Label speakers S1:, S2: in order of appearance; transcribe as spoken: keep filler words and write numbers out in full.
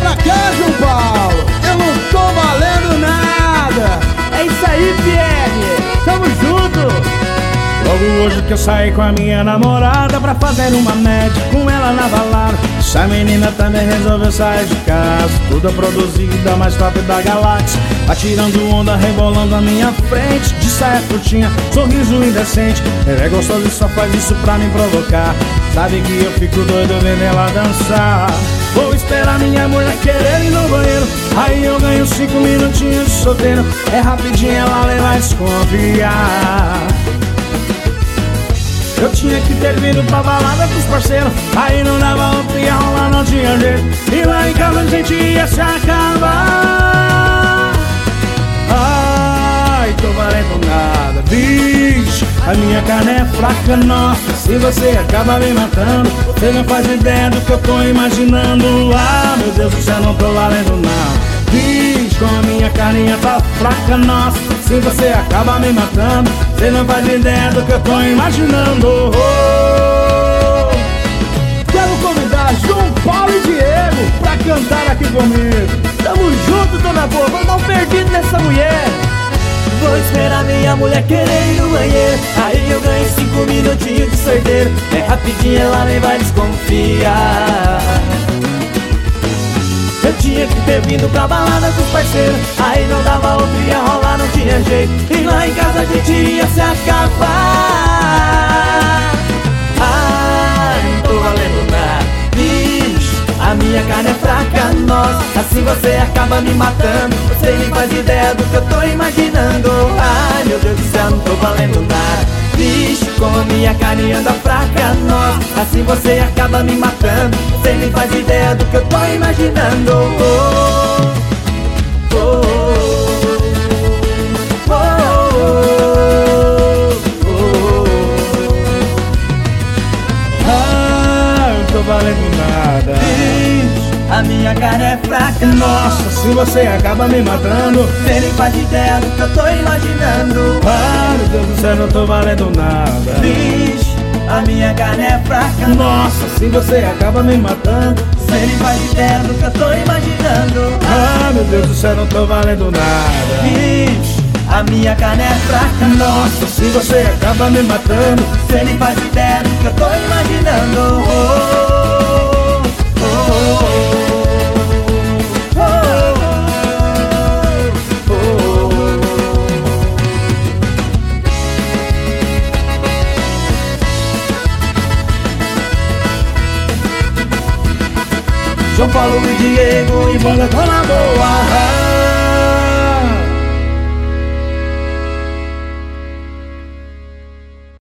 S1: pra cá, João Paulo. Eu não tô valendo nada.
S2: É isso aí, Pierre. Tamo junto.
S3: Logo hoje que eu saí com a minha namorada pra fazer uma média com ela na balada. Essa menina também resolveu sair de casa, toda produzida, mais top da galáxia. Atirando onda, rebolando à minha frente, de saia curtinha, sorriso indecente. Ela é gostosa e só faz isso pra me provocar. Sabe que eu fico doido vendo ela dançar. Vou esperar minha mulher querer ir no banheiro, aí eu ganho cinco minutinhos de solteiro. É rapidinho, ela leva a desconfiar. Eu tinha que ter vindo pra balada com os parceiros, aí não dava outro, ia rolar, não tinha jeito. E lá em casa a gente ia se acabar. Ai, tô valendo nada, vixe, a minha carne é fraca, nossa. Se você acaba me matando, você não faz ideia do que eu tô imaginando. Ah, meu Deus do céu, não tô valendo nada. Vixe, como a minha carninha tá fraca, nossa. Se você acaba me matando, você não faz ideia do que eu tô imaginando. Oh,
S1: quero convidar João Paulo e Diego pra cantar aqui comigo.
S2: Tamo junto, dona boa, vamos dar um perdido nessa mulher. Vou esperar minha mulher querer ir no banheiro, aí eu ganho cinco minutinhos de sorteiro. É rapidinho, ela nem vai desconfiar. Eu tinha que ter vindo pra balada com os parceiros, aí não dava outro, ia rolar, não tinha jeito. E lá em casa a gente ia se acabar. Ai, não tô valendo nada, bicho, a minha carne é fraca, nossa. Assim você acaba me matando, você nem faz ideia do que eu tô imaginando. Ai, meu Deus do céu, não tô valendo nada, bicho, como a minha carne anda fraca, nossa. Assim você acaba me matando, você nem faz ideia do que eu tô imaginando. Oh, oh, oh, oh, oh.
S3: ah, eu tô valendo nada.
S2: Bicho, a minha carne é fraca,
S3: nossa. Se você acaba me matando,
S2: você nem faz ideia do que eu tô imaginando.
S3: ah, meu Deus do céu, não tô valendo nada.
S2: Bicho, a minha carne é fraca,
S3: nossa. Se você acaba me matando,
S2: você nem faz ideia do que eu tô imaginando.
S3: ah, meu Deus do céu, não tô valendo nada.
S2: Bicho, a minha carne é fraca,
S3: nossa. Se você acaba me matando,
S2: você nem faz ideia do que eu tô imaginando. Oh, oh, oh, oh, oh, oh,
S3: João Paulo e Diego e banda Dona Boa.